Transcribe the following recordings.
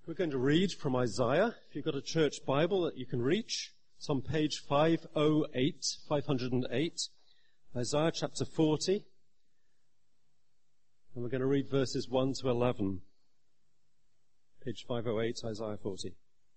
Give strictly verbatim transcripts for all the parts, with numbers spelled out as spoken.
We're going to read from Isaiah. If you've got a church Bible that you can reach, it's on page five oh eight, five oh eight, Isaiah chapter forty. And we're going to read verses one to eleven. Page five oh eight, Isaiah forty.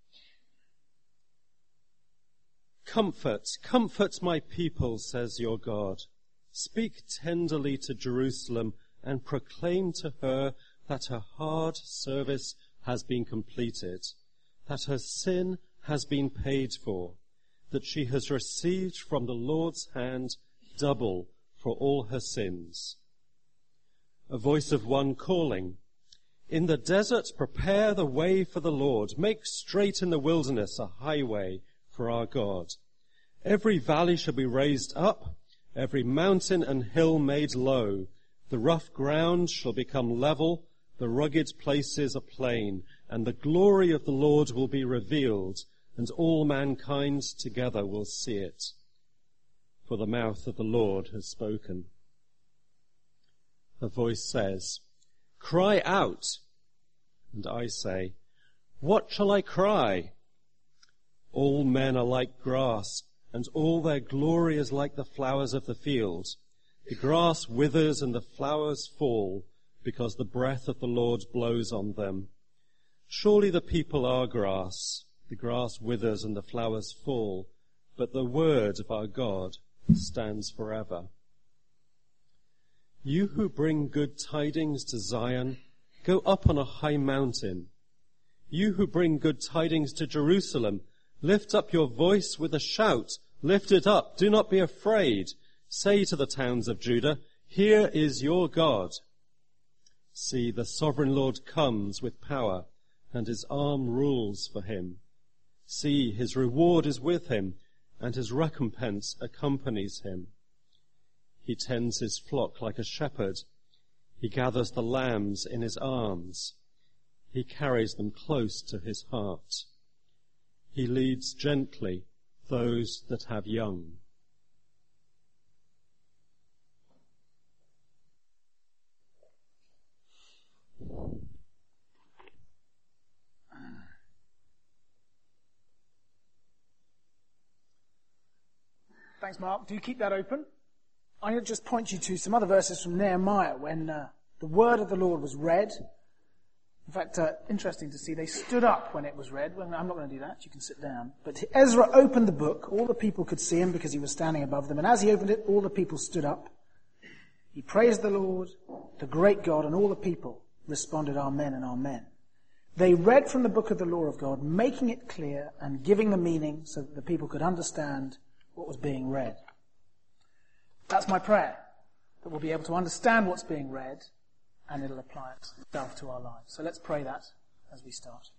Comfort, comfort my people, says your God. Speak tenderly to Jerusalem and proclaim to her that her hard service has been completed, that her sin has been paid for, that she has received from the Lord's hand double for all her sins. A voice of one calling, in the desert prepare the way for the Lord, make straight in the wilderness a highway for our God. Every valley shall be raised up, every mountain and hill made low. The rough ground shall become level, the rugged places a plain, and the glory of the Lord will be revealed, and all mankind together will see it. For the mouth of the Lord has spoken. A voice says, cry out. And I say, what shall I cry? All men are like grass, and all their glory is like the flowers of the field. The grass withers and the flowers fall, because the breath of the Lord blows on them. Surely the people are grass. The grass withers and the flowers fall, but the word of our God stands forever. You who bring good tidings to Zion, go up on a high mountain. You who bring good tidings to Jerusalem, lift up your voice with a shout. Lift it up. Do not be afraid. Say to the towns of Judah, here is your God. See, the sovereign Lord comes with power, and his arm rules for him. See, his reward is with him, and his recompense accompanies him. He tends his flock like a shepherd. He gathers the lambs in his arms. He carries them close to his heart. He leads gently those that have young. Thanks, Mark. Do keep that open. I'm going to just point you to some other verses from Nehemiah when uh, the word of the Lord was read. In fact, uh, interesting to see, they stood up when it was read. Well, I'm not going to do that. You can sit down. But Ezra opened the book. All the people could see him because he was standing above them. And as he opened it, all the people stood up. He praised the Lord, the great God, and all the people responded, Amen and Amen. They read from the book of the law of God, making it clear and giving the meaning so that the people could understand what was being read. That's my prayer, that we'll be able to understand what's being read and it'll apply itself to our lives. So let's pray that as we start.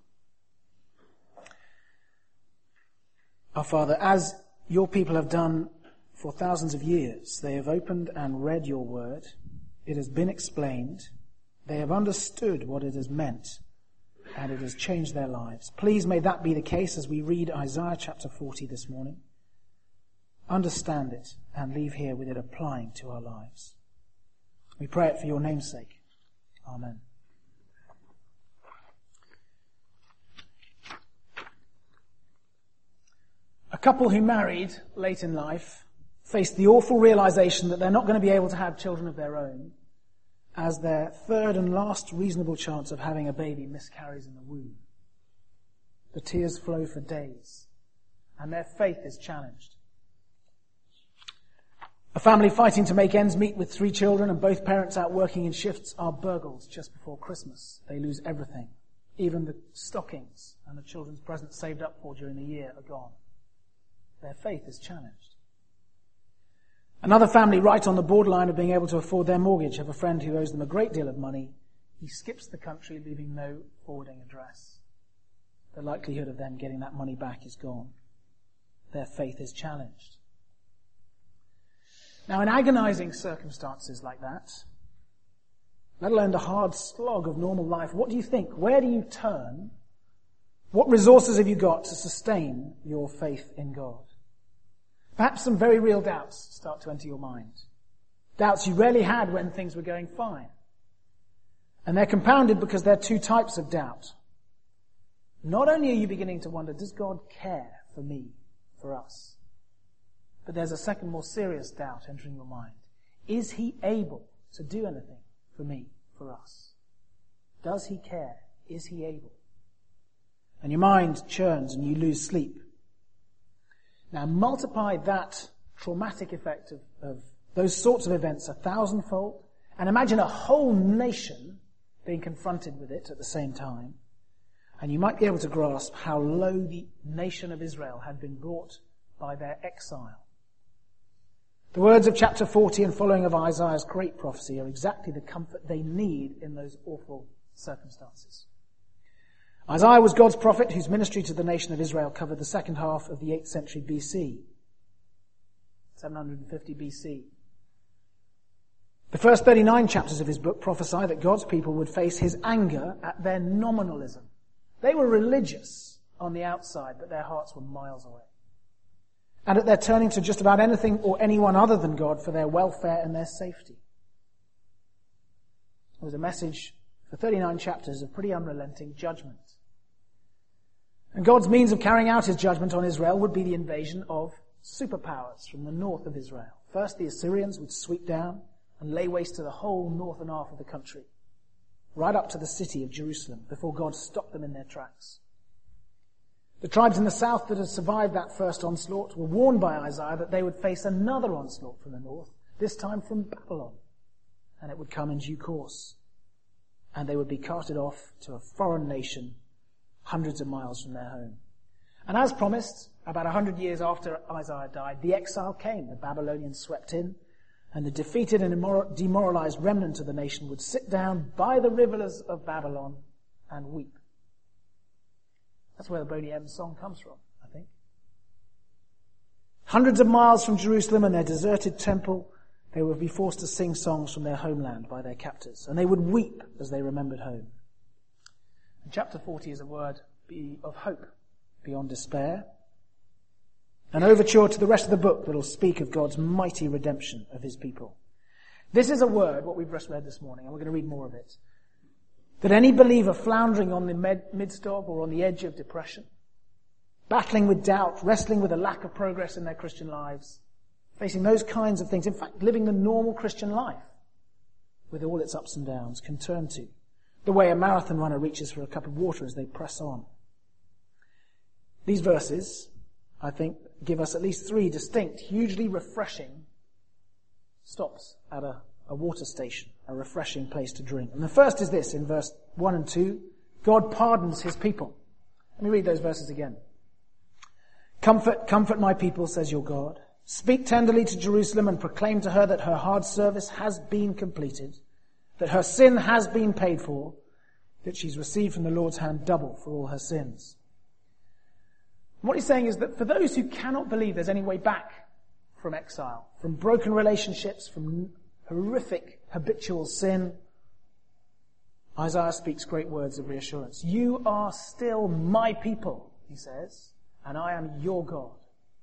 Our Father, as your people have done for thousands of years, they have opened and read your word. It has been explained. They have understood what it has meant, and it has changed their lives. Please may that be the case as we read Isaiah chapter forty this morning. Understand it and leave here with it applying to our lives. We pray it for your name's sake. Amen. A couple who married late in life faced the awful realization that they're not going to be able to have children of their own as their third and last reasonable chance of having a baby miscarries in the womb. The tears flow for days, and their faith is challenged. A family fighting to make ends meet with three children and both parents out working in shifts are burgled just before Christmas. They lose everything. Even the stockings and the children's presents saved up for during the year are gone. Their faith is challenged. Another family right on the borderline of being able to afford their mortgage have a friend who owes them a great deal of money. He skips the country, leaving no forwarding address. The likelihood of them getting that money back is gone. Their faith is challenged. Now, in agonizing circumstances like that, let alone the hard slog of normal life, what do you think? Where do you turn? What resources have you got to sustain your faith in God? Perhaps some very real doubts start to enter your mind. Doubts you rarely had when things were going fine. And they're compounded because there are two types of doubt. not only are you beginning to wonder, does God care for me, for us? But there's a second, more serious doubt entering your mind. Is he able to do anything for me, for us? Does he care? Is he able? And your mind churns and you lose sleep. Now multiply that traumatic effect of, of those sorts of events a thousandfold, and imagine a whole nation being confronted with it at the same time, and you might be able to grasp how low the nation of Israel had been brought by their exile. The words of chapter forty and following of Isaiah's great prophecy are exactly the comfort they need in those awful circumstances. Isaiah was God's prophet whose ministry to the nation of Israel covered the second half of the eighth century B C, seven hundred fifty B C. The first thirty-nine chapters of his book prophesy that God's people would face his anger at their nominalism. They were religious on the outside, but their hearts were miles away. And at their turning to just about anything or anyone other than God for their welfare and their safety. It was a message for thirty-nine chapters of pretty unrelenting judgment. And God's means of carrying out his judgment on Israel would be the invasion of superpowers from the north of Israel. First, the Assyrians would sweep down and lay waste to the whole northern half of the country, right up to the city of Jerusalem, before God stopped them in their tracks. The tribes in the south that had survived that first onslaught were warned by Isaiah that they would face another onslaught from the north, this time from Babylon, and it would come in due course. And they would be carted off to a foreign nation hundreds of miles from their home. And as promised, about a hundred years after Isaiah died, the exile came. The Babylonians swept in, and the defeated and demoralized remnant of the nation would sit down by the rivers of Babylon and weep. That's where the Boney M song comes from, I think. Hundreds of miles from Jerusalem and their deserted temple, they would be forced to sing songs from their homeland by their captors, and they would weep as they remembered home. And chapter forty is a word of hope beyond despair, an overture to the rest of the book that will speak of God's mighty redemption of his people. This is a word, what we've just read this morning, and we're going to read more of it, that any believer floundering on the med- midst of or on the edge of depression, battling with doubt, wrestling with a lack of progress in their Christian lives, facing those kinds of things, in fact, living the normal Christian life with all its ups and downs, can turn to, the way a marathon runner reaches for a cup of water as they press on. These verses, I think, give us at least three distinct, hugely refreshing stops at a, a water station, a refreshing place to drink. And the first is this, in verse one and two, God pardons his people. Let me read those verses again. Comfort, comfort my people, says your God. Speak tenderly to Jerusalem and proclaim to her that her hard service has been completed, that her sin has been paid for, that she's received from the Lord's hand double for all her sins. And what he's saying is that for those who cannot believe there's any way back from exile, from broken relationships, from horrific habitual sin, Isaiah speaks great words of reassurance. You are still my people, he says, and I am your God.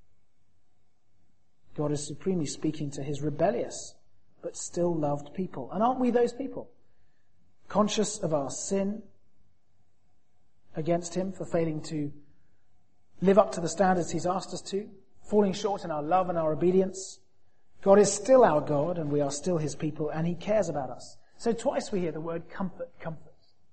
God is supremely speaking to his rebellious but still loved people. And aren't we those people? Conscious of our sin against him for failing to live up to the standards he's asked us to, falling short in our love and our obedience. God is still our God and we are still his people and he cares about us. So twice we hear the word comfort, comfort.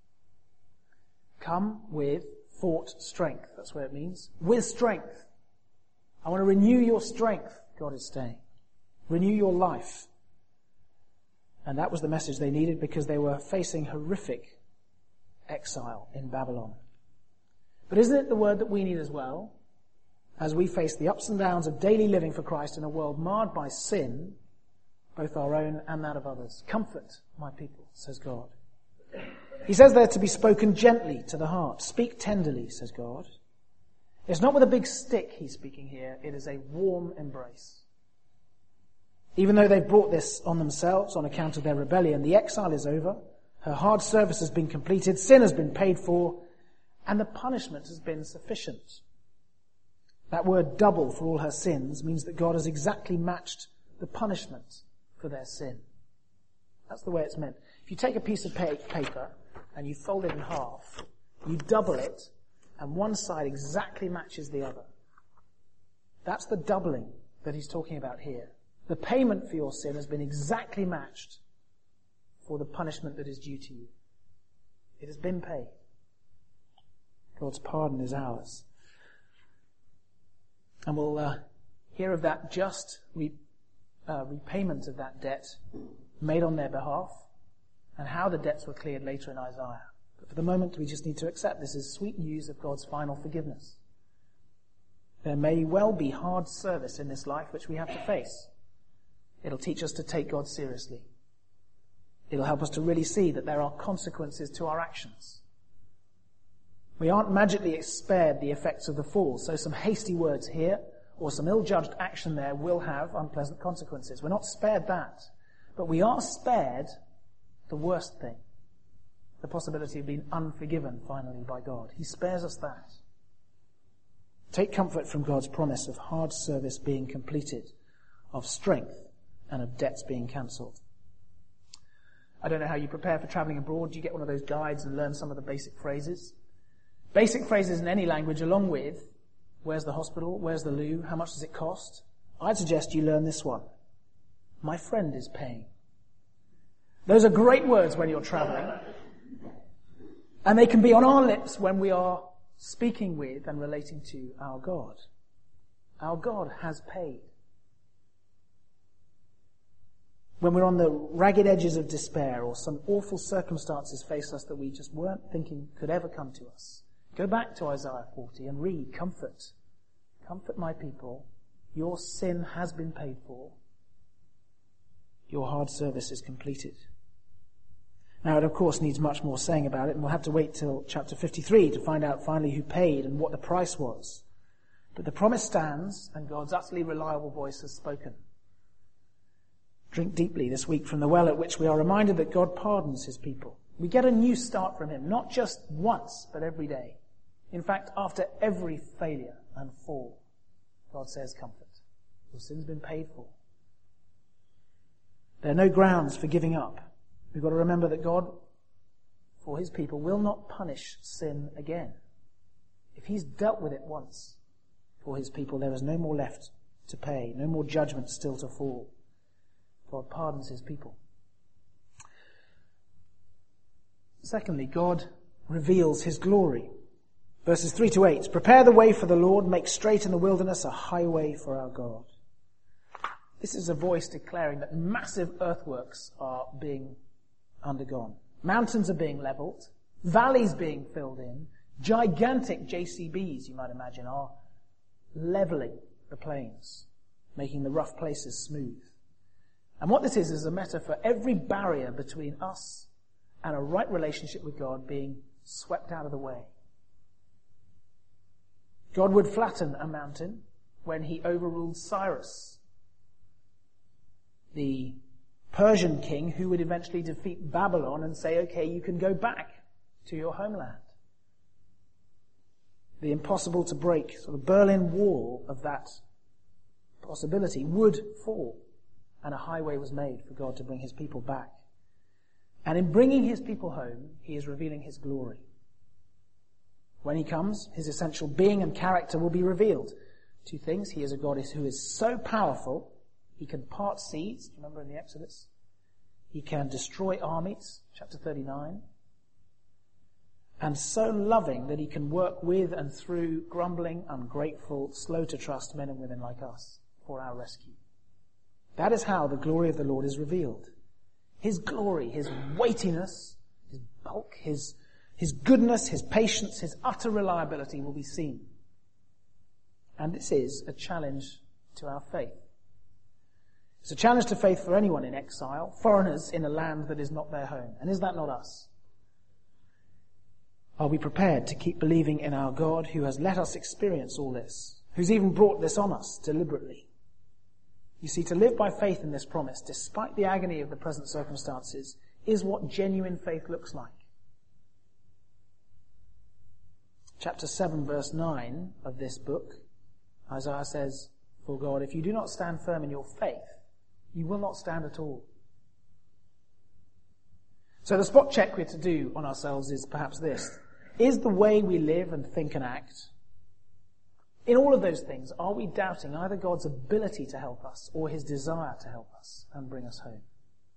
Come with thought strength. That's what it means. With strength. I want to renew your strength, God is saying. Renew your life. And that was the message they needed because they were facing horrific exile in Babylon. But isn't it the word that we need as well, as we face the ups and downs of daily living for Christ in a world marred by sin, both our own and that of others? Comfort my people, says God. He says they're to be spoken gently to the heart. Speak tenderly, says God. It's not with a big stick he's speaking here. It is a warm embrace. Even though they've brought this on themselves on account of their rebellion, the exile is over. Her hard service has been completed. Sin has been paid for. And the punishment has been sufficient. That word double for all her sins means that God has exactly matched the punishment for their sin. That's the way it's meant. If you take a piece of paper and you fold it in half, you double it, and one side exactly matches the other. That's the doubling that he's talking about here. The payment for your sin has been exactly matched for the punishment that is due to you. It has been paid. God's pardon is ours. And we'll uh, hear of that just re- uh, repayment of that debt made on their behalf, and how the debts were cleared later in Isaiah. But for the moment, we just need to accept this as sweet news of God's final forgiveness. There may well be hard service in this life which we have to face. It'll teach us to take God seriously. It'll help us to really see that there are consequences to our actions. We aren't magically spared the effects of the fall, so some hasty words here or some ill-judged action there will have unpleasant consequences. We're not spared that, but we are spared the worst thing, the possibility of being unforgiven finally by God. He spares us that. Take comfort from God's promise of hard service being completed, of strength, and of debts being cancelled. I don't know how you prepare for travelling abroad. Do you get one of those guides and learn some of the basic phrases? Basic phrases in any language, along with where's the hospital, where's the loo, how much does it cost? I'd suggest you learn this one. My friend is paying. Those are great words when you're travelling. And they can be on our lips when we are speaking with and relating to our God. Our God has paid. When we're on the ragged edges of despair or some awful circumstances face us that we just weren't thinking could ever come to us, go back to Isaiah forty and read, comfort. Comfort my people. Your sin has been paid for. Your hard service is completed. Now, it of course needs much more saying about it, and we'll have to wait till chapter fifty-three to find out finally who paid and what the price was. But the promise stands, and God's utterly reliable voice has spoken. Drink deeply this week from the well at which we are reminded that God pardons his people. We get a new start from him, not just once, but every day. In fact, after every failure and fall, God says, comfort. Your sin's been paid for. There are no grounds for giving up. We've got to remember that God, for his people, will not punish sin again. If he's dealt with it once for his people, there is no more left to pay, no more judgment still to fall. God pardons his people. Secondly, God reveals his glory. Verses three to eight. Prepare the way for the Lord, make straight in the wilderness a highway for our God. This is a voice declaring that massive earthworks are being undergone. Mountains are being leveled, valleys being filled in, gigantic J C Bs, you might imagine, are leveling the plains, making the rough places smooth. And what this is, is a metaphor for every barrier between us and a right relationship with God being swept out of the way. God would flatten a mountain when he overruled Cyrus, the Persian king who would eventually defeat Babylon and say, okay, you can go back to your homeland. The impossible to break sort of Berlin Wall of that possibility would fall, and a highway was made for God to bring his people back. And in bringing his people home, he is revealing his glory. When he comes, his essential being and character will be revealed. Two things. He is a God who is so powerful, he can part seas. Remember in the Exodus? He can destroy armies, chapter thirty-nine. And so loving that he can work with and through grumbling, ungrateful, slow to trust men and women like us for our rescue. That is how the glory of the Lord is revealed. His glory, his weightiness, his bulk, his, his goodness, his patience, his utter reliability will be seen. And this is a challenge to our faith. It's a challenge to faith for anyone in exile, foreigners in a land that is not their home. And is that not us? Are we prepared to keep believing in our God who has let us experience all this, who's even brought this on us deliberately? You see, to live by faith in this promise, despite the agony of the present circumstances, is what genuine faith looks like. Chapter seven, verse nine of this book, Isaiah says, for God, if you do not stand firm in your faith, you will not stand at all. So the spot check we're to do on ourselves is perhaps this. Is the way we live and think and act, in all of those things, are we doubting either God's ability to help us or his desire to help us and bring us home?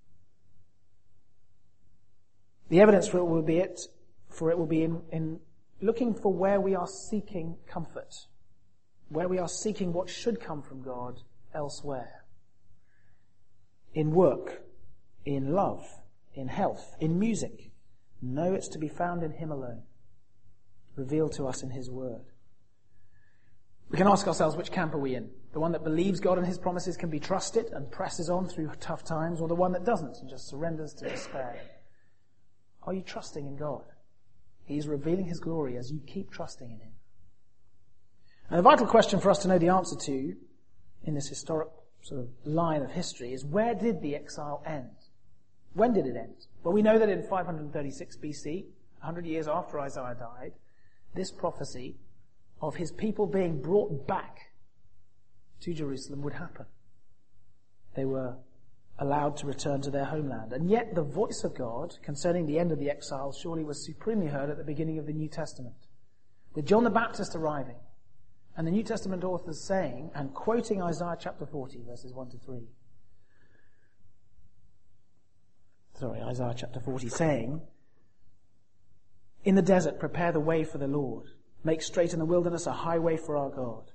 The evidence for it will be it, for it will be in, in looking for where we are seeking comfort, where we are seeking what should come from God elsewhere. In work, in love, in health, in music. No, it's to be found in him alone, revealed to us in his word. We can ask ourselves, which camp are we in? The one that believes God and his promises can be trusted and presses on through tough times, or the one that doesn't and just surrenders to despair? Are you trusting in God? He's revealing his glory as you keep trusting in him. And the vital question for us to know the answer to in this historic sort of line of history is, where did the exile end? When did it end? Well, we know that in five thirty-six B C, one hundred years after Isaiah died, this prophecy of his people being brought back to Jerusalem would happen. They were allowed to return to their homeland. And yet the voice of God concerning the end of the exile surely was supremely heard at the beginning of the New Testament, with John the Baptist arriving and the New Testament authors saying and quoting Isaiah chapter forty, verses one to three. Sorry, Isaiah chapter forty, saying, "In the desert prepare the way for the Lord. Make straight in the wilderness a highway for our God."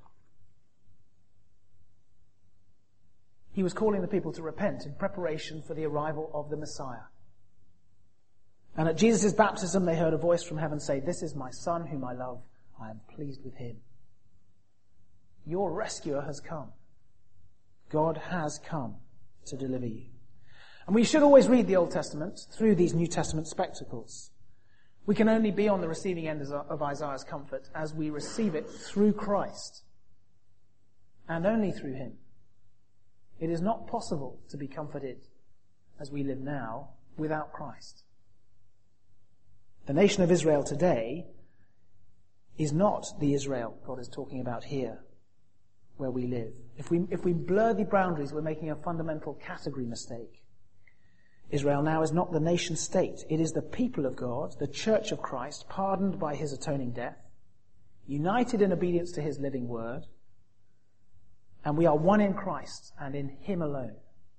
He was calling the people to repent in preparation for the arrival of the Messiah. And at Jesus' baptism they heard a voice from heaven say, "This is my Son whom I love. I am pleased with him." Your rescuer has come. God has come to deliver you. And we should always read the Old Testament through these New Testament spectacles. We can only be on the receiving end of Isaiah's comfort as we receive it through Christ, and only through him. It is not possible to be comforted as we live now without Christ. The nation of Israel today is not the Israel God is talking about here, where we live. If we, if we blur the boundaries, we're making a fundamental category mistake. Israel now is not the nation state. It is the people of God, the church of Christ, pardoned by his atoning death, united in obedience to his living word, and we are one in Christ and in him alone.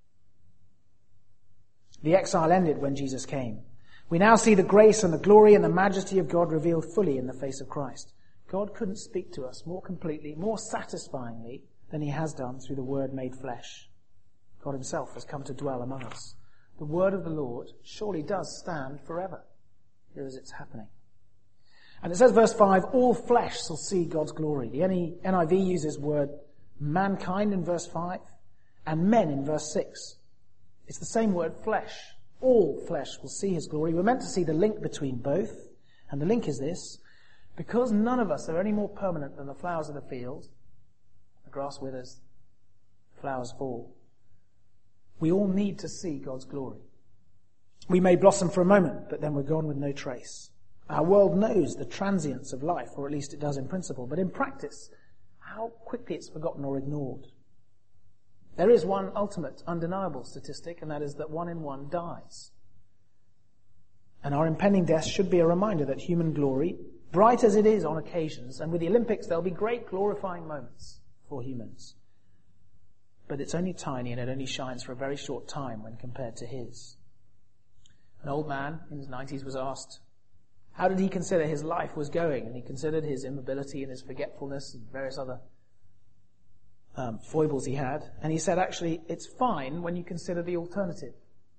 The exile ended when Jesus came. We now see the grace and the glory and the majesty of God revealed fully in the face of Christ. God couldn't speak to us more completely, more satisfyingly than he has done through the Word made flesh. God himself has come to dwell among us. The word of the Lord surely does stand forever. Here is it's happening. And it says, verse five, all flesh shall see God's glory. The N I V uses word mankind in verse five and men in verse six. It's the same word, flesh. All flesh will see his glory. We're meant to see the link between both. And the link is this: because none of us are any more permanent than the flowers of the field, the grass withers, the flowers fall, we all need to see God's glory. We may blossom for a moment, but then we're gone with no trace. Our world knows the transience of life, or at least it does in principle, but in practice, how quickly it's forgotten or ignored. There is one ultimate, undeniable statistic, and that is that one in one dies. And our impending death should be a reminder that human glory, bright as it is on occasions, and with the Olympics there'll be great glorifying moments for humans, but it's only tiny and it only shines for a very short time when compared to his. An old man in his nineties was asked, how did he consider his life was going? And he considered his immobility and his forgetfulness and various other um, foibles he had. And he said, actually, it's fine when you consider the alternative.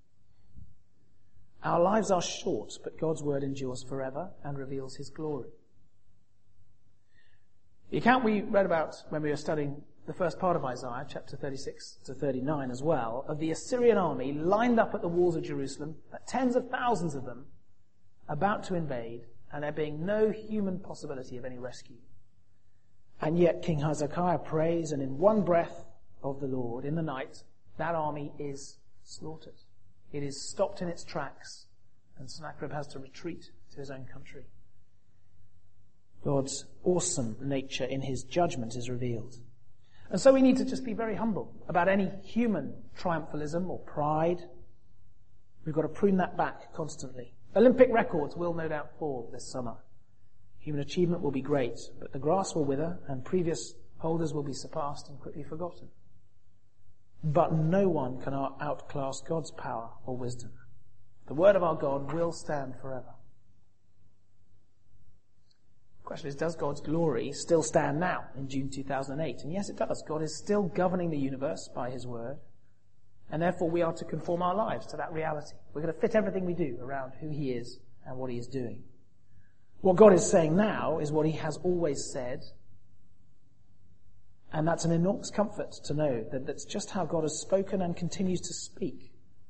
Our lives are short, but God's word endures forever and reveals his glory. The account we read about when we were studying the first part of Isaiah, chapter thirty-six to thirty-nine as well, of the Assyrian army lined up at the walls of Jerusalem, tens of thousands of them, about to invade, and there being no human possibility of any rescue. And yet King Hezekiah prays, and in one breath of the Lord, in the night, that army is slaughtered. It is stopped in its tracks, and Sennacherib has to retreat to his own country. God's awesome nature in his judgment is revealed. And so we need to just be very humble about any human triumphalism or pride. We've got to prune that back constantly. Olympic records will no doubt fall this summer. Human achievement will be great, but the grass will wither and previous holders will be surpassed and quickly forgotten. But no one can out- outclass God's power or wisdom. The word of our God will stand forever. The question is, does God's glory still stand now in June two thousand eight? And yes, it does. God is still governing the universe by his word, and therefore we are to conform our lives to that reality. We're going to fit everything we do around who he is and what he is doing. What God is saying now is what he has always said, and that's an enormous comfort to know that that's just how God has spoken and continues to speak.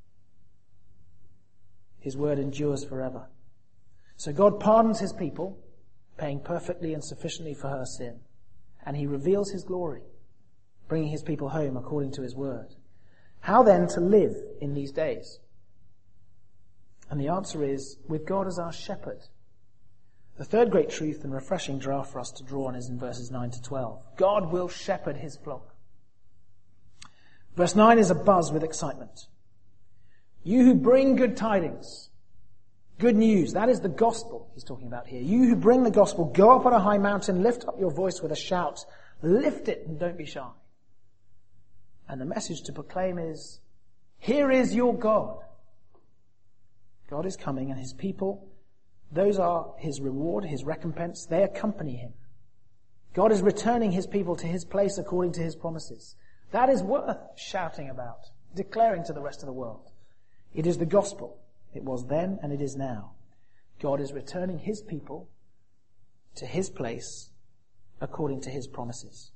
His word endures forever. So God pardons his people, paying perfectly and sufficiently for her sin, and he reveals his glory, bringing his people home according to his word. How then to live in these days? And the answer is, with God as our shepherd. The third great truth and refreshing draft for us to draw on is in verses nine to twelve. God will shepherd his flock. Verse nine is abuzz with excitement. You who bring good tidings, good news, that is the gospel he's talking about here. You who bring the gospel, go up on a high mountain, lift up your voice with a shout, lift it and don't be shy. And the message to proclaim is, here is your God. God is coming and his people, those are his reward, his recompense, they accompany him. God is returning his people to his place according to his promises. That is worth shouting about, declaring to the rest of the world. It is the gospel. It was then and it is now. God is returning his people to his place according to his promises.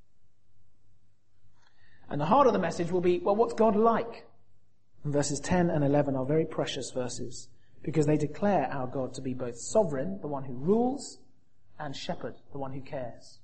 And the heart of the message will be, well, what's God like? And verses ten and eleven are very precious verses because they declare our God to be both sovereign, the one who rules, and shepherd, the one who cares.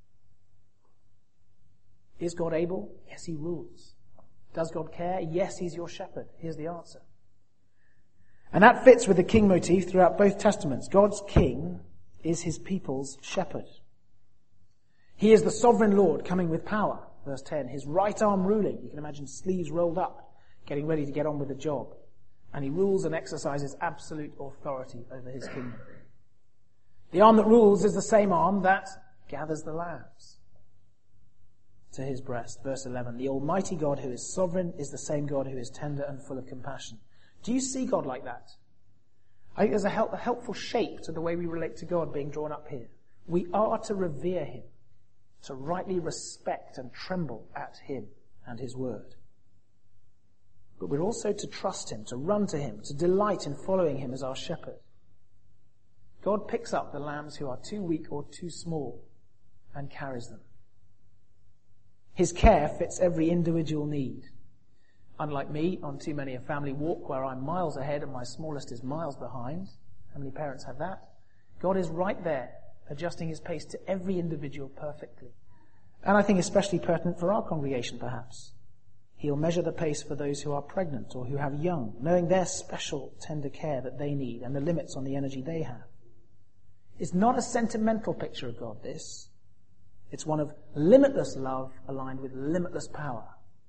Is God able? Yes, he rules. Does God care? Yes, he's your shepherd. Here's the answer. And that fits with the king motif throughout both testaments. God's king is his people's shepherd. He is the sovereign Lord coming with power. Verse ten, his right arm ruling. You can imagine sleeves rolled up, getting ready to get on with the job. And he rules and exercises absolute authority over his kingdom. The arm that rules is the same arm that gathers the lambs to his breast. Verse eleven, the Almighty God who is sovereign is the same God who is tender and full of compassion. Do you see God like that? I think there's a, help, a helpful shape to the way we relate to God being drawn up here. We are to revere him, to rightly respect and tremble at him and his word. But we're also to trust him, to run to him, to delight in following him as our shepherd. God picks up the lambs who are too weak or too small and carries them. His care fits every individual need. Unlike me, on too many a family walk where I'm miles ahead and my smallest is miles behind. How many parents have that? God is right there, adjusting his pace to every individual perfectly. And I think especially pertinent for our congregation, perhaps. He'll measure the pace for those who are pregnant or who have young, knowing their special tender care that they need and the limits on the energy they have. It's not a sentimental picture of God, this. It's one of limitless love aligned with limitless power.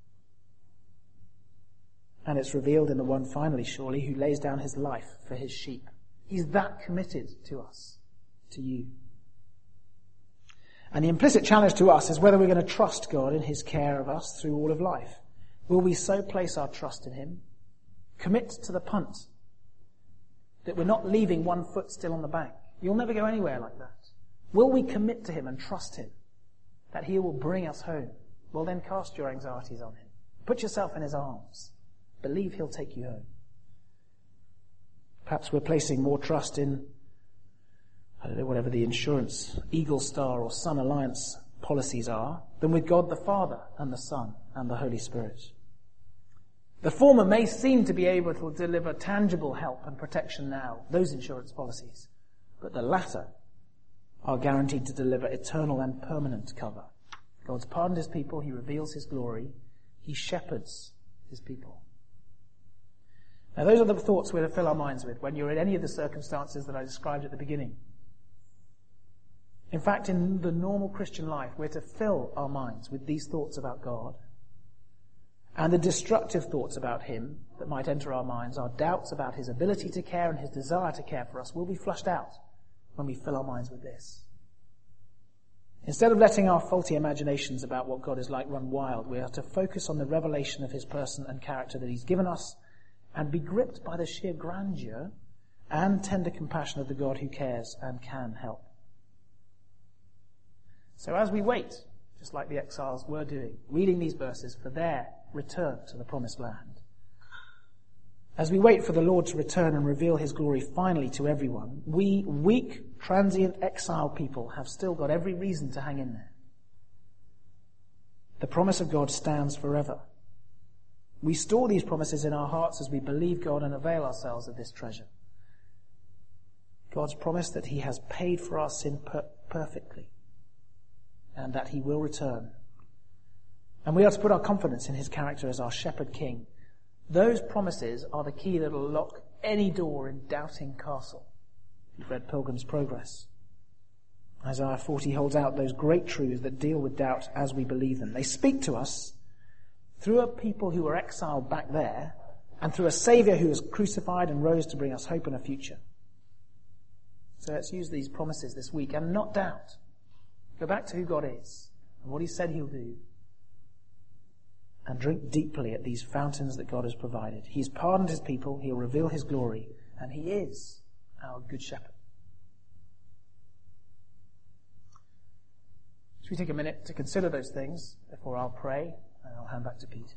And it's revealed in the one finally, surely, who lays down his life for his sheep. He's that committed to us, to you. And the implicit challenge to us is whether we're going to trust God in his care of us through all of life. Will we so place our trust in him, commit to the punt, that we're not leaving one foot still on the bank? You'll never go anywhere like that. Will we commit to him and trust him, that he will bring us home? Well, then cast your anxieties on him. Put yourself in his arms. Believe he'll take you home. Perhaps we're placing more trust in, I don't know, whatever the insurance, Eagle Star or Sun Alliance policies are, than with God the Father and the Son and the Holy Spirit. The former may seem to be able to deliver tangible help and protection now, those insurance policies, but the latter are guaranteed to deliver eternal and permanent cover. God's pardoned his people, he reveals his glory, he shepherds his people. Now those are the thoughts we're to fill our minds with when you're in any of the circumstances that I described at the beginning. In fact, in the normal Christian life, we're to fill our minds with these thoughts about God. And the destructive thoughts about him that might enter our minds, our doubts about his ability to care and his desire to care for us, will be flushed out when we fill our minds with this. Instead of letting our faulty imaginations about what God is like run wild, we are to focus on the revelation of his person and character that he's given us and be gripped by the sheer grandeur and tender compassion of the God who cares and can help. So as we wait, just like the exiles were doing, reading these verses for their return to the promised land, as we wait for the Lord to return and reveal his glory finally to everyone, we weak, transient, exile people have still got every reason to hang in there. The promise of God stands forever. We store these promises in our hearts as we believe God and avail ourselves of this treasure. God's promise that he has paid for our sin per- perfectly and that he will return. And we are to put our confidence in his character as our shepherd king. Those promises are the key that will lock any door in Doubting Castle. You've read Pilgrim's Progress. Isaiah forty holds out those great truths that deal with doubt as we believe them. They speak to us through a people who were exiled back there and through a Saviour who was crucified and rose to bring us hope and a future. So let's use these promises this week and not doubt. Go back to who God is and what he said he'll do. And drink deeply at these fountains that God has provided. He's pardoned his people, he'll reveal his glory, and he is our good shepherd. Should we take a minute to consider those things before I'll pray, and I'll hand back to Pete.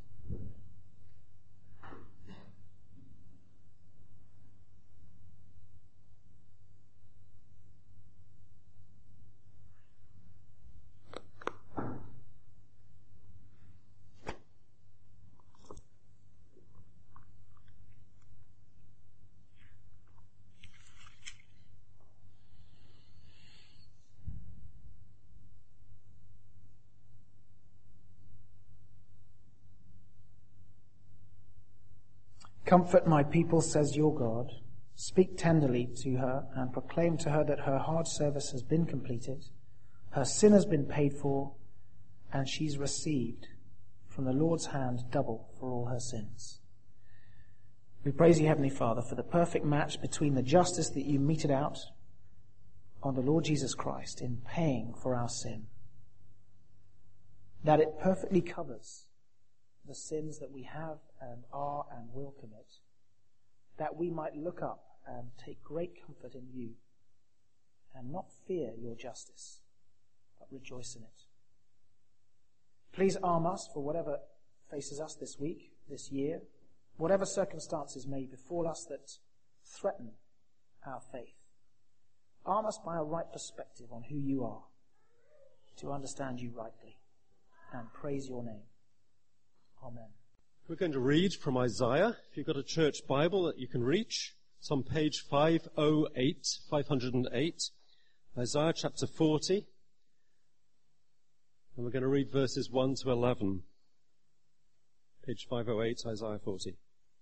Comfort my people, says your God. Speak tenderly to her and proclaim to her that her hard service has been completed, her sin has been paid for, and she's received from the Lord's hand double for all her sins. We praise you, Heavenly Father, for the perfect match between the justice that you meted out on the Lord Jesus Christ in paying for our sin, that it perfectly covers the sins that we have and are and will commit, that we might look up and take great comfort in you and not fear your justice, but rejoice in it. Please arm us for whatever faces us this week, this year, whatever circumstances may befall us that threaten our faith. Arm us by a right perspective on who you are, to understand you rightly and praise your name. Amen. We're going to read from Isaiah. If you've got a church Bible that you can reach, it's on page five oh eight, five oh eight, Isaiah chapter forty. And we're going to read verses one to eleven. Page five oh eight, Isaiah forty.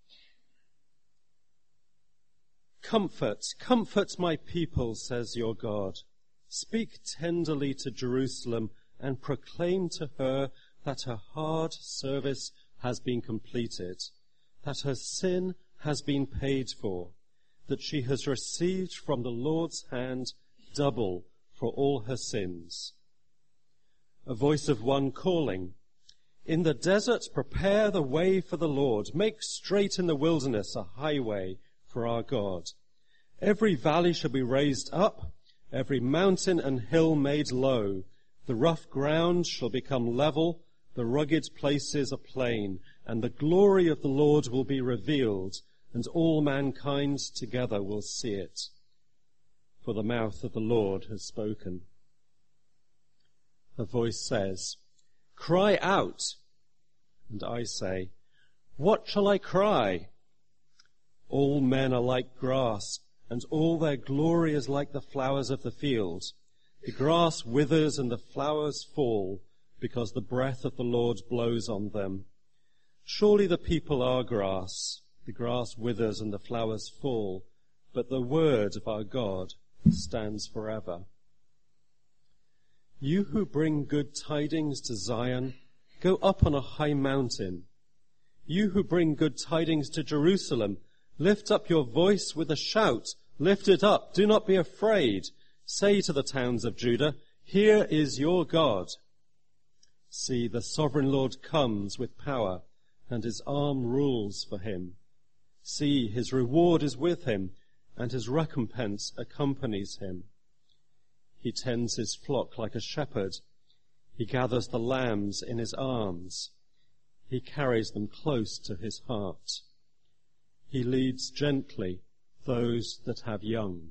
Comfort, comfort my people, says your God. Speak tenderly to Jerusalem and proclaim to her that her hard service has been completed, that her sin has been paid for, that she has received from the Lord's hand double for all her sins. A voice of one calling, in the desert prepare the way for the Lord, make straight in the wilderness a highway for our God. Every valley shall be raised up, every mountain and hill made low. The rough ground shall become level, the rugged places a plain, and the glory of the Lord will be revealed, and all mankind together will see it. For the mouth of the Lord has spoken. A voice says, cry out. And I say, what shall I cry? All men are like grass, and all their glory is like the flowers of the field. The grass withers and the flowers fall, because the breath of the Lord blows on them. Surely the people are grass. The grass withers and the flowers fall, but the word of our God stands forever. You who bring good tidings to Zion, go up on a high mountain. You who bring good tidings to Jerusalem, lift up your voice with a shout. Lift it up. Do not be afraid. Say to the towns of Judah, here is your God. See, the sovereign Lord comes with power, and his arm rules for him. See, his reward is with him, and his recompense accompanies him. He tends his flock like a shepherd. He gathers the lambs in his arms. He carries them close to his heart. He leads gently those that have young.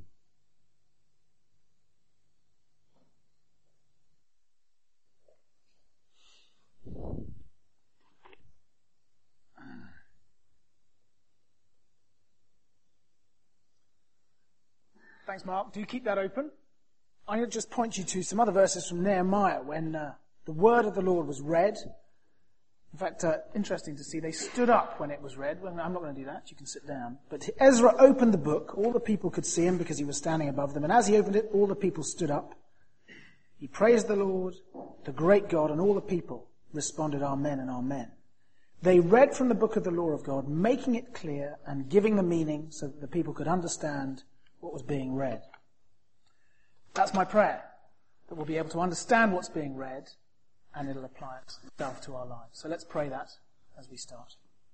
Thanks, Mark. Do keep that open. I'll just point you to some other verses from Nehemiah when uh, the word of the Lord was read. In fact, uh, interesting to see, they stood up when it was read. Well, I'm not going to do that. You can sit down. But Ezra opened the book. All the people could see him because he was standing above them. And as he opened it, all the people stood up. He praised the Lord, the great God, and all the people responded, Amen and Amen. They read from the book of the law of God, making it clear and giving the meaning so that the people could understand what was being read. That's my prayer, that we'll be able to understand what's being read and it'll apply itself to our lives. So let's pray that as we start.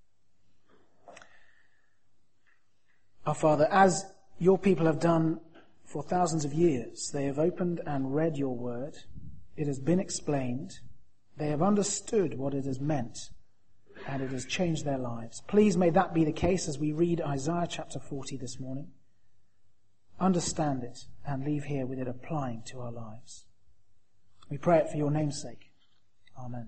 Our Father, as your people have done for thousands of years, they have opened and read your word. It has been explained. They have understood what it has meant, and it has changed their lives. Please may that be the case as we read Isaiah chapter forty this morning. Understand it and leave here with it applying to our lives. We pray it for your name's sake. Amen.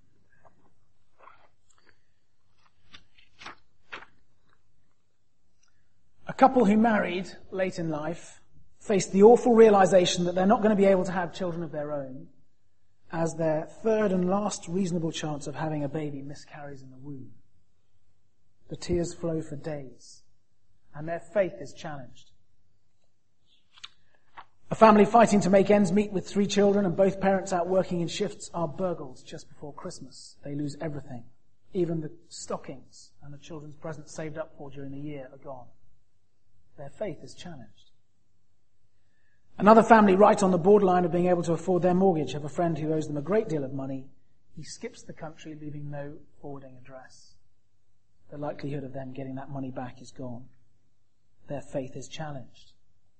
A couple who married late in life faced the awful realization that they're not going to be able to have children of their own as their third and last reasonable chance of having a baby miscarries in the womb. The tears flow for days, and their faith is challenged. A family fighting to make ends meet with three children and both parents out working in shifts are burgled just before Christmas. They lose everything. Even the stockings and the children's presents saved up for during the year are gone. Their faith is challenged. Another family right on the borderline of being able to afford their mortgage have a friend who owes them a great deal of money. He skips the country, leaving no forwarding address. The likelihood of them getting that money back is gone. Their faith is challenged.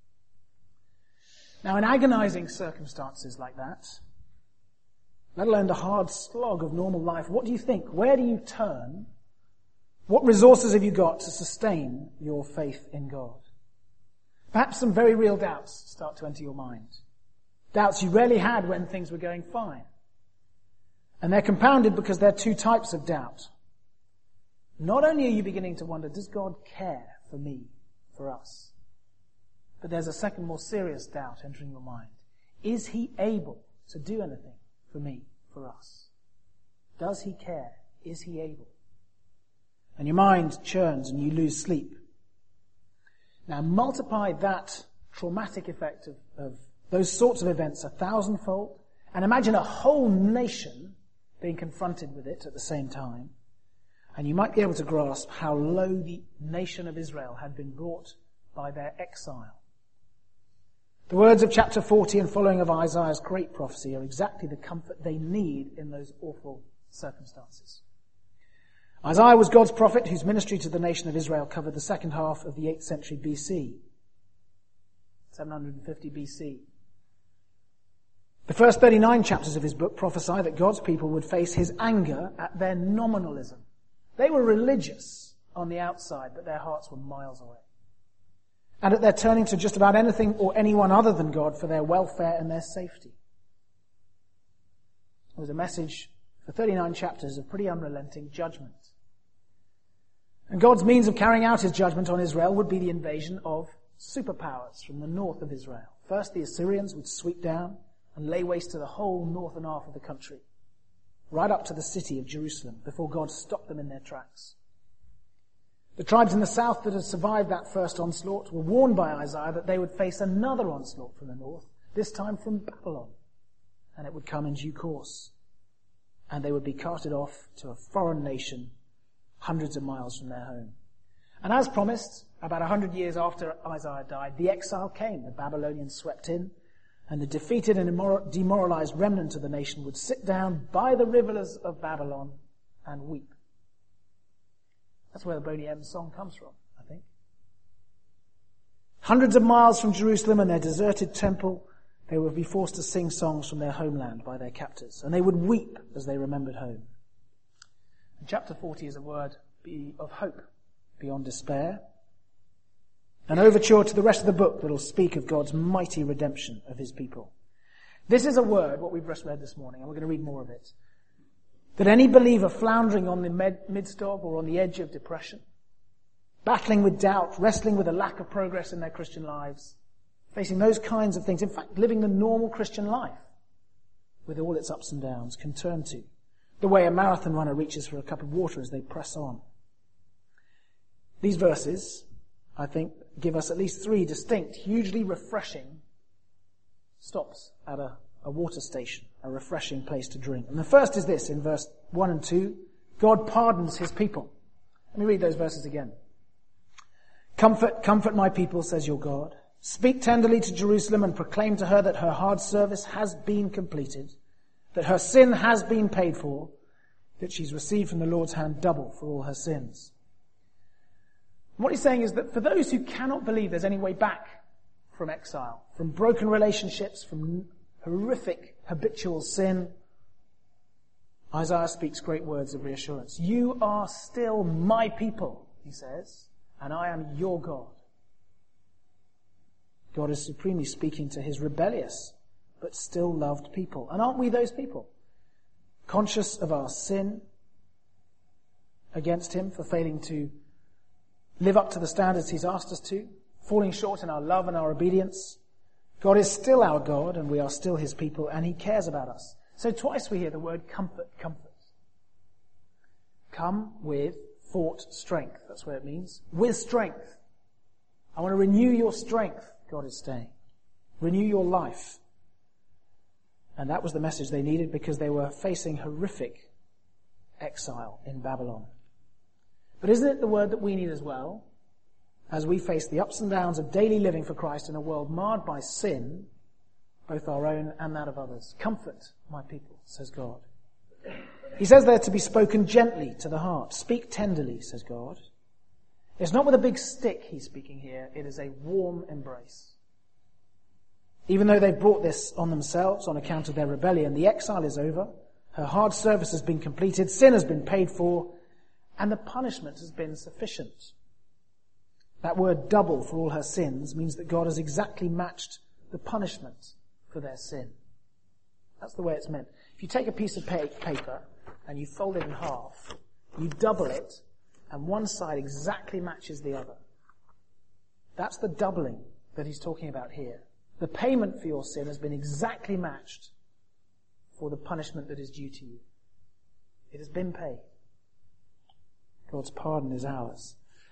Now, in agonizing circumstances like that, let alone the hard slog of normal life, what do you think? Where do you turn? What resources have you got to sustain your faith in God? Perhaps some very real doubts start to enter your mind. Doubts you rarely had when things were going fine. And they're compounded because there are two types of doubt. Not only are you beginning to wonder, does God care for me, for us? But there's a second, more serious doubt entering your mind. Is he able to do anything for me, for us? Does he care? Is he able? And your mind churns and you lose sleep. Now multiply that traumatic effect of, of those sorts of events a thousandfold, and imagine a whole nation being confronted with it at the same time, and you might be able to grasp how low the nation of Israel had been brought by their exile. The words of chapter forty and following of Isaiah's great prophecy are exactly the comfort they need in those awful circumstances. Isaiah was God's prophet whose ministry to the nation of Israel covered the second half of the eighth century B C, seven hundred fifty B C. The first thirty-nine chapters of his book prophesy that God's people would face his anger at their nominalism. They were religious on the outside, but their hearts were miles away. And at their turning to just about anything or anyone other than God for their welfare and their safety. It was a message for thirty-nine chapters of pretty unrelenting judgment. And God's means of carrying out his judgment on Israel would be the invasion of superpowers from the north of Israel. First, the Assyrians would sweep down and lay waste to the whole northern half of the country, right up to the city of Jerusalem, before God stopped them in their tracks. The tribes in the south that had survived that first onslaught were warned by Isaiah that they would face another onslaught from the north, this time from Babylon, and it would come in due course. And they would be carted off to a foreign nation hundreds of miles from their home. And as promised, about a hundred years after Isaiah died, the exile came. The Babylonians swept in, and the defeated and demoralized remnant of the nation would sit down by the rivers of Babylon and weep. That's where the Boney M song comes from, I think. Hundreds of miles from Jerusalem and their deserted temple, they would be forced to sing songs from their homeland by their captors, and they would weep as they remembered home. And chapter forty is a word of hope beyond despair, an overture to the rest of the book that will speak of God's mighty redemption of his people. This is a word, what we've just read this morning, and we're going to read more of it, that any believer floundering on the med- midst of or on the edge of depression, battling with doubt, wrestling with a lack of progress in their Christian lives, facing those kinds of things, in fact, living the normal Christian life with all its ups and downs, can turn to, the way a marathon runner reaches for a cup of water as they press on. These verses, I think, give us at least three distinct, hugely refreshing stops at a, a water station, a refreshing place to drink. And the first is this, in verse one and two, God pardons his people. Let me read those verses again. Comfort, comfort my people, says your God. Speak tenderly to Jerusalem and proclaim to her that her hard service has been completed, that her sin has been paid for, that she's received from the Lord's hand double for all her sins. What he's saying is that for those who cannot believe there's any way back from exile, from broken relationships, from horrific habitual sin, Isaiah speaks great words of reassurance. You are still my people, he says, and I am your God. God is supremely speaking to his rebellious but still loved people. And aren't we those people? Conscious of our sin against him for failing to live up to the standards he's asked us to, falling short in our love and our obedience. God is still our God, and we are still his people, and he cares about us. So twice we hear the word comfort, comfort. Come with thought strength. That's what it means. With strength. I want to renew your strength, God is saying. Renew your life. And that was the message they needed because they were facing horrific exile in Babylon. But isn't it the word that we need as well, as we face the ups and downs of daily living for Christ in a world marred by sin, both our own and that of others? Comfort my people, says God. He says they're to be spoken gently to the heart. Speak tenderly, says God. It's not with a big stick he's speaking here. It is a warm embrace. Even though they've brought this on themselves on account of their rebellion, the exile is over. Her hard service has been completed. Sin has been paid for. And the punishment has been sufficient. That word double for all her sins means that God has exactly matched the punishment for their sin. That's the way it's meant. If you take a piece of paper and you fold it in half, you double it, and one side exactly matches the other. That's the doubling that he's talking about here. The payment for your sin has been exactly matched for the punishment that is due to you. It has been paid. God's pardon is ours.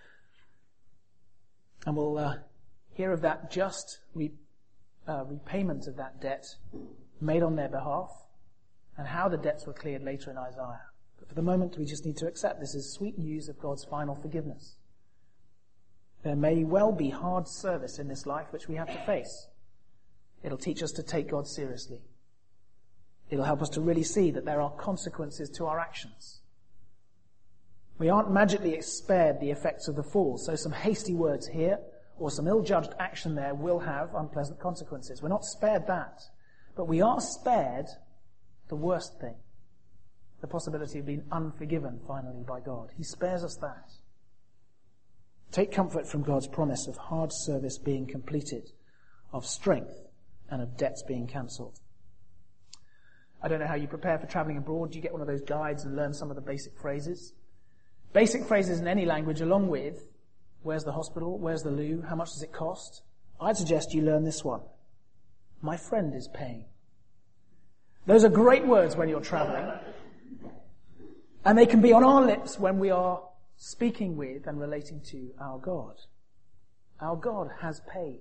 And we'll uh, hear of that just re- uh, repayment of that debt made on their behalf and how the debts were cleared later in Isaiah. But for the moment, we just need to accept this is sweet news of God's final forgiveness. There may well be hard service in this life which we have to face. It'll teach us to take God seriously. It'll help us to really see that there are consequences to our actions. We aren't magically spared the effects of the fall, so some hasty words here or some ill-judged action there will have unpleasant consequences. We're not spared that, but we are spared the worst thing, the possibility of being unforgiven finally by God. He spares us that. Take comfort from God's promise of hard service being completed, of strength, and of debts being cancelled. I don't know how you prepare for travelling abroad. Do you get one of those guides and learn some of the basic phrases? Basic phrases in any language along with, where's the hospital, where's the loo, how much does it cost? I'd suggest you learn this one. My friend is paying. Those are great words when you're travelling. And they can be on our lips when we are speaking with and relating to our God. Our God has paid.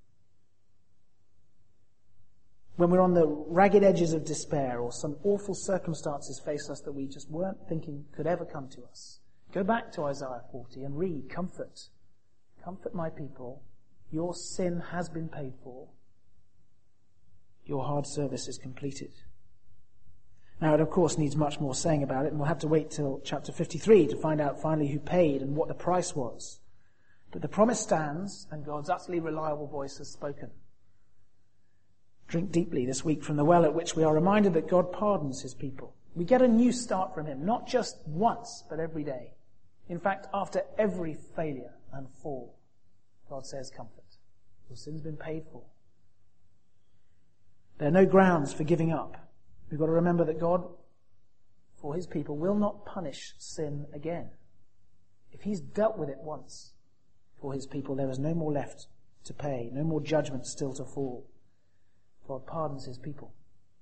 When we're on the ragged edges of despair or some awful circumstances face us that we just weren't thinking could ever come to us, Go back to Isaiah forty and read, comfort. Comfort my people. Your sin has been paid for. Your hard service is completed. Now, it of course needs much more saying about it, and we'll have to wait till chapter fifty-three to find out finally who paid and what the price was. But the promise stands, and God's utterly reliable voice has spoken. Drink deeply this week from the well at which we are reminded that God pardons his people. We get a new start from him, not just once, but every day. In fact, after every failure and fall, God says, comfort. Your sin's been paid for. There are no grounds for giving up. We've got to remember that God, for his people, will not punish sin again. If he's dealt with it once for his people, there is no more left to pay, no more judgment still to fall. God pardons his people.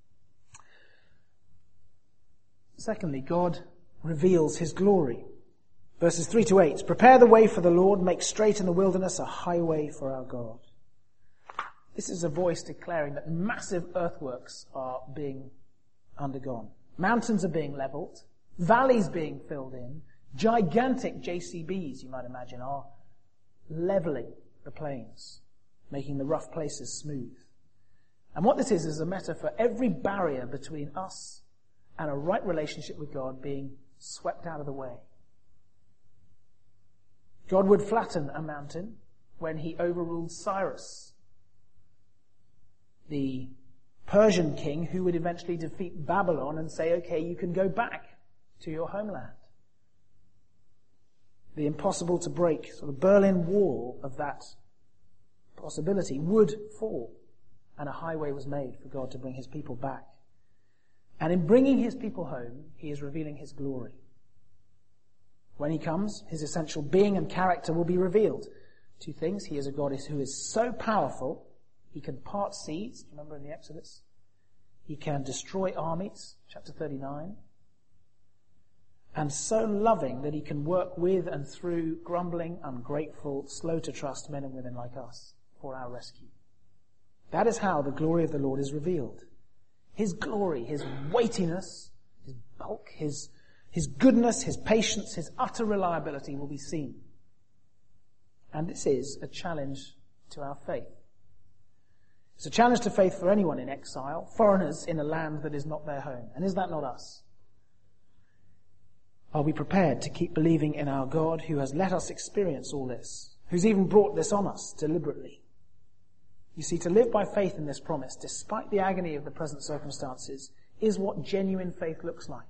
Secondly, God reveals his glory. Verses three to eight. Prepare the way for the Lord, make straight in the wilderness a highway for our God. This is a voice declaring that massive earthworks are being undergone. Mountains are being leveled, valleys being filled in, gigantic J C Bs, you might imagine, are leveling the plains, making the rough places smooth. And what this is, is a metaphor for every barrier between us and a right relationship with God being swept out of the way. God would flatten a mountain when he overruled Cyrus, the Persian king who would eventually defeat Babylon and say, okay, you can go back to your homeland. The impossible to break sort of Berlin Wall of that possibility would fall, and a highway was made for God to bring his people back. And in bringing his people home, he is revealing his glory. When he comes, his essential being and character will be revealed. Two things. He is a God who is so powerful, he can part seas. Do you remember in the Exodus? He can destroy armies, chapter thirty-nine. And so loving that he can work with and through grumbling, ungrateful, slow to trust men and women like us for our rescue. That is how the glory of the Lord is revealed. His glory, his weightiness, his bulk, his His goodness, his patience, his utter reliability will be seen. And this is a challenge to our faith. It's a challenge to faith for anyone in exile, foreigners in a land that is not their home. And is that not us? Are we prepared to keep believing in our God who has let us experience all this, who's even brought this on us deliberately? You see, to live by faith in this promise, despite the agony of the present circumstances, is what genuine faith looks like.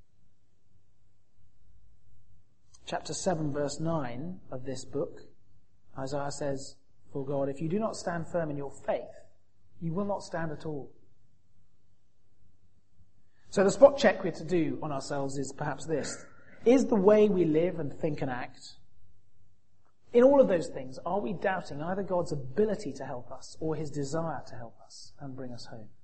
Chapter seven, verse nine of this book, Isaiah says, for God, if you do not stand firm in your faith, you will not stand at all. So the spot check we're to do on ourselves is perhaps this. Is the way we live and think and act, in all of those things, are we doubting either God's ability to help us or his desire to help us and bring us home?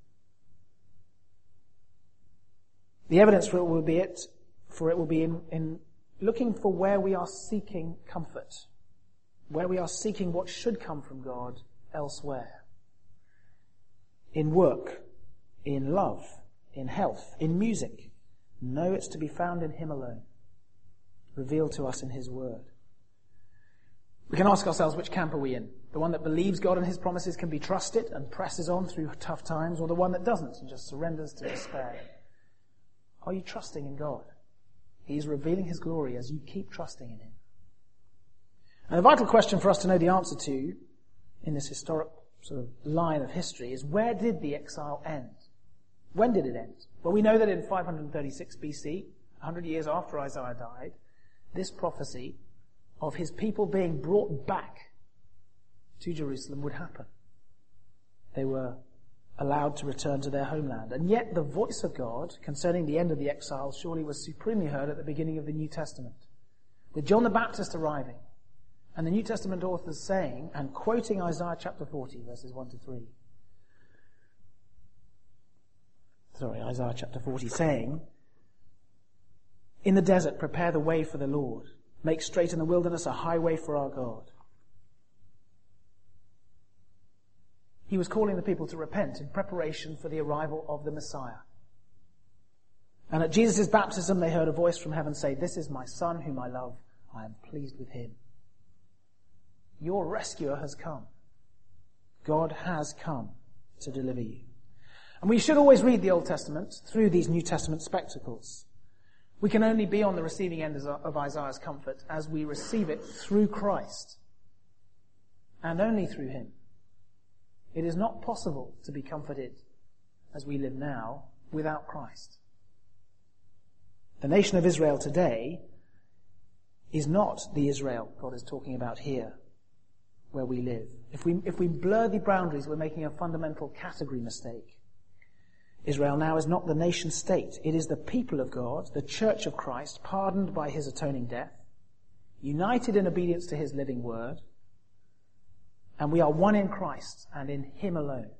The evidence for it will be it, for it will be in, in looking for where we are seeking comfort, where we are seeking what should come from God elsewhere. In work, in love, in health, in music. No, it's to be found in him alone, revealed to us in his word. We can ask ourselves, which camp are we in? The one that believes God and his promises can be trusted and presses on through tough times, or the one that doesn't and just surrenders to despair? Are you trusting in God? He is revealing his glory as you keep trusting in him. And the vital question for us to know the answer to in this historic sort of line of history is, where did the exile end? When did it end? Well, we know that in five thirty-six B C, one hundred years after Isaiah died, this prophecy of his people being brought back to Jerusalem would happen. They were allowed to return to their homeland. And yet the voice of God concerning the end of the exile surely was supremely heard at the beginning of the New Testament, with John the Baptist arriving and the New Testament authors saying, and quoting Isaiah chapter forty, verses one to three. Sorry, Isaiah chapter forty, saying, in the desert prepare the way for the Lord, make straight in the wilderness a highway for our God. He was calling the people to repent in preparation for the arrival of the Messiah. And at Jesus' baptism they heard a voice from heaven say, "This is my Son whom I love. I am pleased with him." Your rescuer has come. God has come to deliver you. And we should always read the Old Testament through these New Testament spectacles. We can only be on the receiving end of Isaiah's comfort as we receive it through Christ, and only through him. It is not possible to be comforted as we live now without Christ. The nation of Israel today is not the Israel God is talking about here, where we live. If we, if we blur the boundaries, we're making a fundamental category mistake. Israel now is not the nation state. It is the people of God, the church of Christ, pardoned by his atoning death, united in obedience to his living word, and we are one in Christ and in him alone.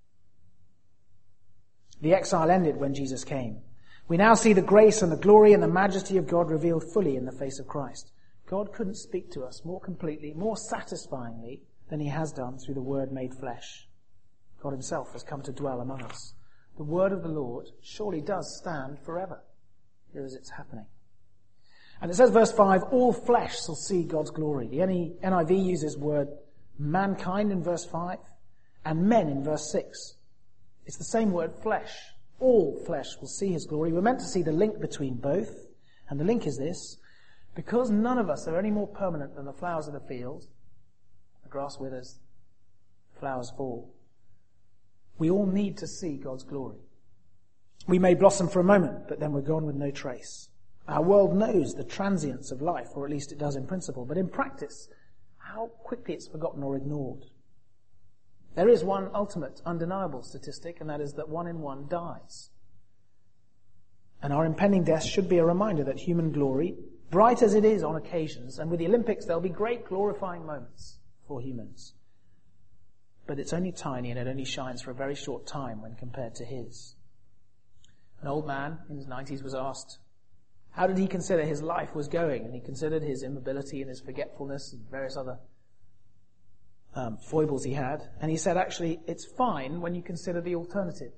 The exile ended when Jesus came. We now see the grace and the glory and the majesty of God revealed fully in the face of Christ. God couldn't speak to us more completely, more satisfyingly than he has done through the Word made flesh. God himself has come to dwell among us. The word of the Lord surely does stand forever. Here is its happening. And it says, verse five, all flesh shall see God's glory. The N I V uses the word mankind in verse five and men in verse six. It's the same word, flesh. All flesh will see his glory. We're meant to see the link between both. And the link is this: because none of us are any more permanent than the flowers of the field, the grass withers, the flowers fall, we all need to see God's glory. We may blossom for a moment, but then we're gone with no trace. Our world knows the transience of life, or at least it does in principle, but in practice, how quickly it's forgotten or ignored. There is one ultimate, undeniable statistic, and that is that one in one dies. And our impending death should be a reminder that human glory, bright as it is on occasions, and with the Olympics there'll be great glorifying moments for humans, but it's only tiny and it only shines for a very short time when compared to his. An old man in his nineties was asked, how did he consider his life was going? And he considered his immobility and his forgetfulness and various other um, foibles he had. And he said, actually, it's fine when you consider the alternative.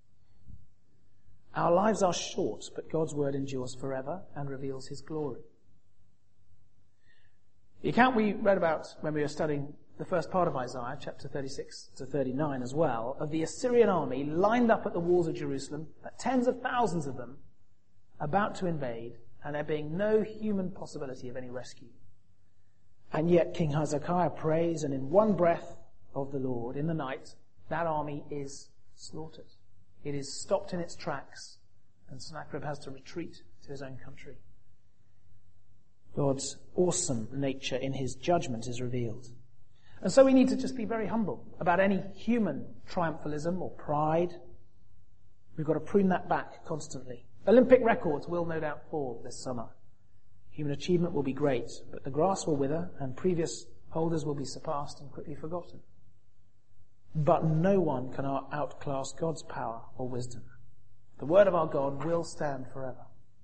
Our lives are short, but God's word endures forever and reveals his glory. The account we read about when we were studying the first part of Isaiah, chapter thirty-six to thirty-nine as well, of the Assyrian army lined up at the walls of Jerusalem, tens of thousands of them, about to invade, and there being no human possibility of any rescue. And yet King Hezekiah prays, and in one breath of the Lord, in the night, that army is slaughtered. It is stopped in its tracks, and Sennacherib has to retreat to his own country. God's awesome nature in his judgment is revealed. And so we need to just be very humble about any human triumphalism or pride. We've got to prune that back constantly. Olympic records will no doubt fall this summer. Human achievement will be great, but the grass will wither and previous holders will be surpassed and quickly forgotten. But no one can outclass God's power or wisdom. The word of our God will stand forever.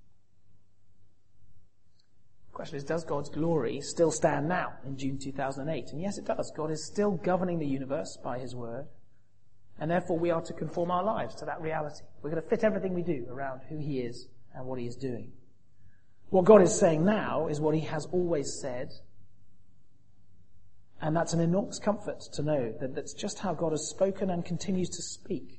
The question is, does God's glory still stand now in June two thousand eight? And yes, it does. God is still governing the universe by his word, and therefore we are to conform our lives to that reality. We're going to fit everything we do around who he is and what he is doing. What God is saying now is what he has always said, and that's an enormous comfort to know that that's just how God has spoken and continues to speak.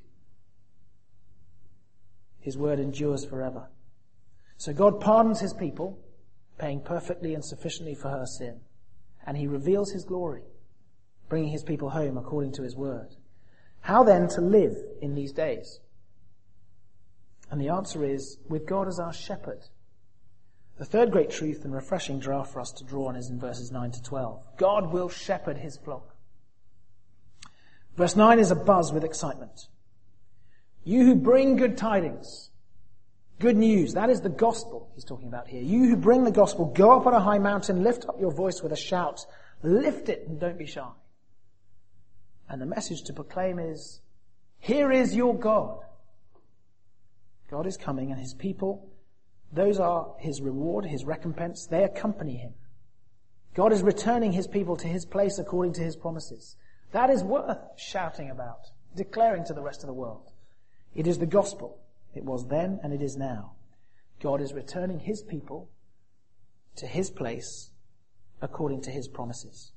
His word endures forever. So God pardons his people, paying perfectly and sufficiently for her sin. And he reveals his glory, bringing his people home according to his word. How then to live in these days? And the answer is, with God as our shepherd. The third great truth and refreshing draft for us to draw on is in verses nine to twelve. God will shepherd his flock. Verse nine is abuzz with excitement. You who bring good tidings, good news, that is the gospel he's talking about here. You who bring the gospel, go up on a high mountain, lift up your voice with a shout, lift it and don't be shy. And the message to proclaim is, here is your God. God is coming and his people, those are his reward, his recompense, they accompany him. God is returning his people to his place according to his promises. That is worth shouting about, declaring to the rest of the world. It is the gospel. It was then and it is now. God is returning his people to his place according to his promises.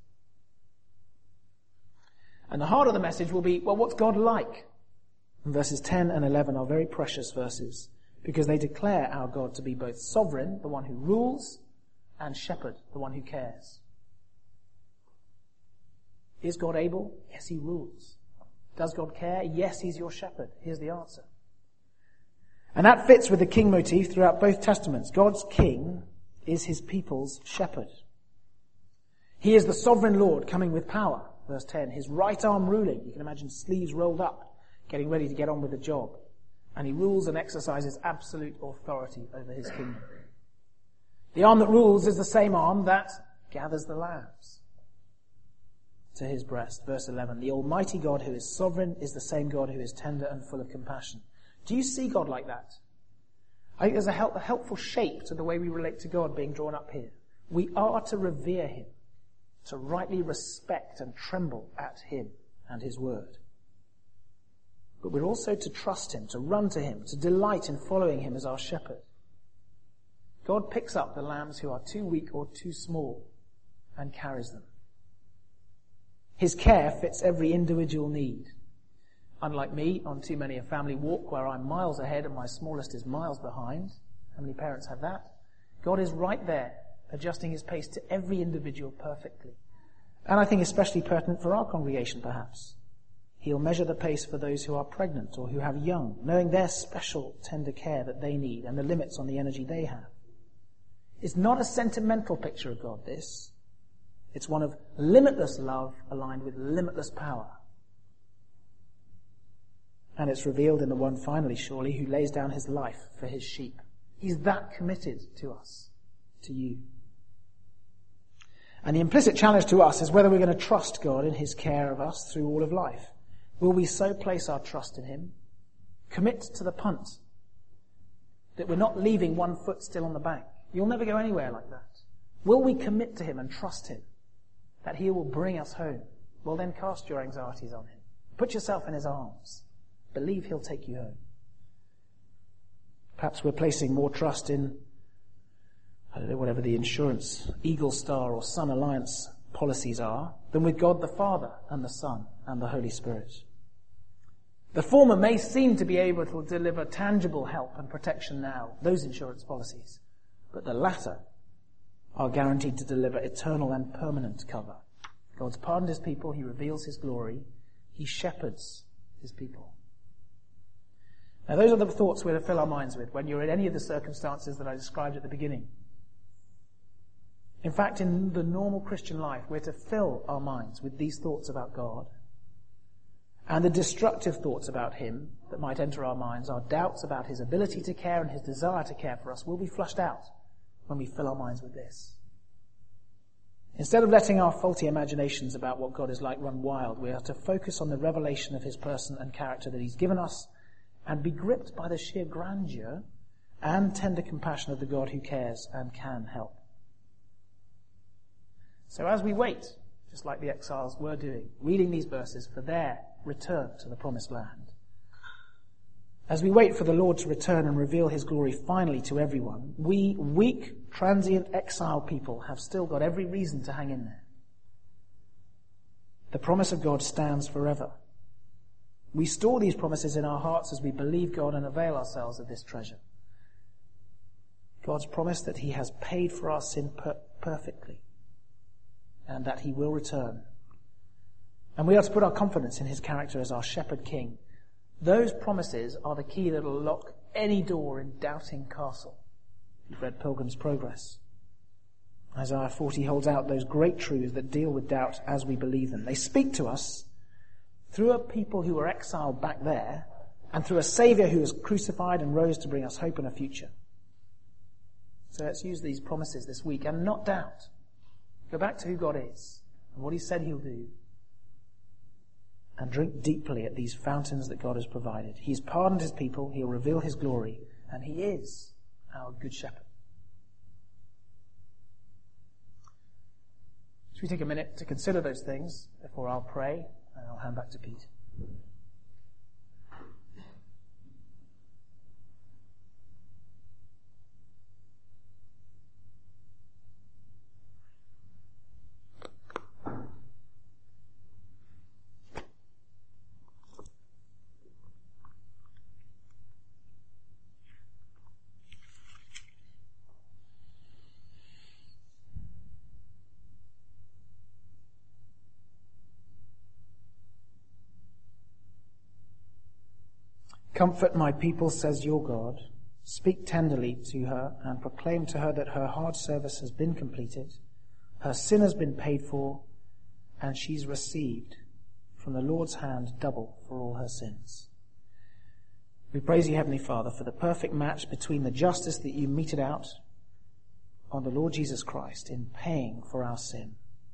And the heart of the message will be, well, what's God like? And verses ten and eleven are very precious verses because they declare our God to be both sovereign, the one who rules, and shepherd, the one who cares. Is God able? Yes, he rules. Does God care? Yes, he's your shepherd. Here's the answer. And that fits with the king motif throughout both testaments. God's king is his people's shepherd. He is the sovereign Lord coming with power. Verse ten, his right arm ruling. You can imagine sleeves rolled up, getting ready to get on with the job. And he rules and exercises absolute authority over his kingdom. The arm that rules is the same arm that gathers the lambs to his breast. Verse eleven, the Almighty God who is sovereign is the same God who is tender and full of compassion. Do you see God like that? I think there's a, help, a helpful shape to the way we relate to God being drawn up here. We are to revere him, to rightly respect and tremble at him and his word. But we're also to trust him, to run to him, to delight in following him as our shepherd. God picks up the lambs who are too weak or too small and carries them. His care fits every individual need. Unlike me, on too many a family walk where I'm miles ahead and my smallest is miles behind. How many parents have that? God is right there, adjusting his pace to every individual perfectly. And I think especially pertinent for our congregation, perhaps. He'll measure the pace for those who are pregnant or who have young, knowing their special tender care that they need and the limits on the energy they have. It's not a sentimental picture of God, this. It's one of limitless love aligned with limitless power. And it's revealed in the one finally, surely, who lays down his life for his sheep. He's that committed to us, to you. And the implicit challenge to us is whether we're going to trust God in his care of us through all of life. Will we so place our trust in him, commit to the punt, that we're not leaving one foot still on the bank? You'll never go anywhere like that. Will we commit to him and trust him that he will bring us home? Well, then cast your anxieties on him. Put yourself in his arms. Believe he'll take you home. Perhaps we're placing more trust in, I don't know, whatever the insurance, Eagle Star or Sun Alliance policies are, than with God the Father and the Son and the Holy Spirit. The former may seem to be able to deliver tangible help and protection now, those insurance policies, but the latter are guaranteed to deliver eternal and permanent cover. God's pardoned his people, he reveals his glory, he shepherds his people. Now those are the thoughts we're to fill our minds with when you're in any of the circumstances that I described at the beginning. In fact, in the normal Christian life, we're to fill our minds with these thoughts about God. And the destructive thoughts about him that might enter our minds, our doubts about his ability to care and his desire to care for us, will be flushed out when we fill our minds with this. Instead of letting our faulty imaginations about what God is like run wild, we are to focus on the revelation of his person and character that he's given us and be gripped by the sheer grandeur and tender compassion of the God who cares and can help. So as we wait, just like the exiles were doing, reading these verses for their return to the promised land, as we wait for the Lord to return and reveal his glory finally to everyone, we weak, transient exile people have still got every reason to hang in there. The promise of God stands forever. We store these promises in our hearts as we believe God and avail ourselves of this treasure. God's promise that he has paid for our sin per- perfectly and that he will return. And we are to put our confidence in his character as our shepherd king. Those promises are the key that will lock any door in Doubting Castle. You've read Pilgrim's Progress. Isaiah forty holds out those great truths that deal with doubt as we believe them. They speak to us through a people who were exiled back there and through a Saviour who was crucified and rose to bring us hope and a future. So let's use these promises this week and not doubt. Go back to who God is and what he said he'll do. And drink deeply at these fountains that God has provided. He's pardoned his people, he'll reveal his glory, and he is our good shepherd. Should we take a minute to consider those things before I'll pray, and I'll hand back to Pete. Comfort my people, says your God. Speak tenderly to her and proclaim to her that her hard service has been completed, her sin has been paid for, and she's received from the Lord's hand double for all her sins. We praise you, Heavenly Father, for the perfect match between the justice that you meted out on the Lord Jesus Christ in paying for our sin,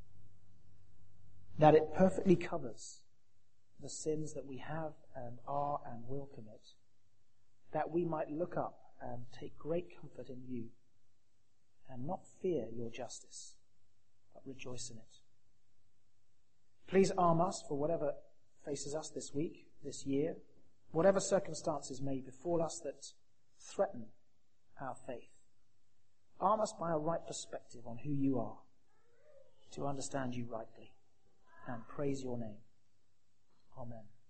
that it perfectly covers the sins that we have and are and will commit, that we might look up and take great comfort in you and not fear your justice, but rejoice in it. Please arm us for whatever faces us this week, this year, whatever circumstances may befall us that threaten our faith. Arm us by a right perspective on who you are, to understand you rightly and praise your name. Amen.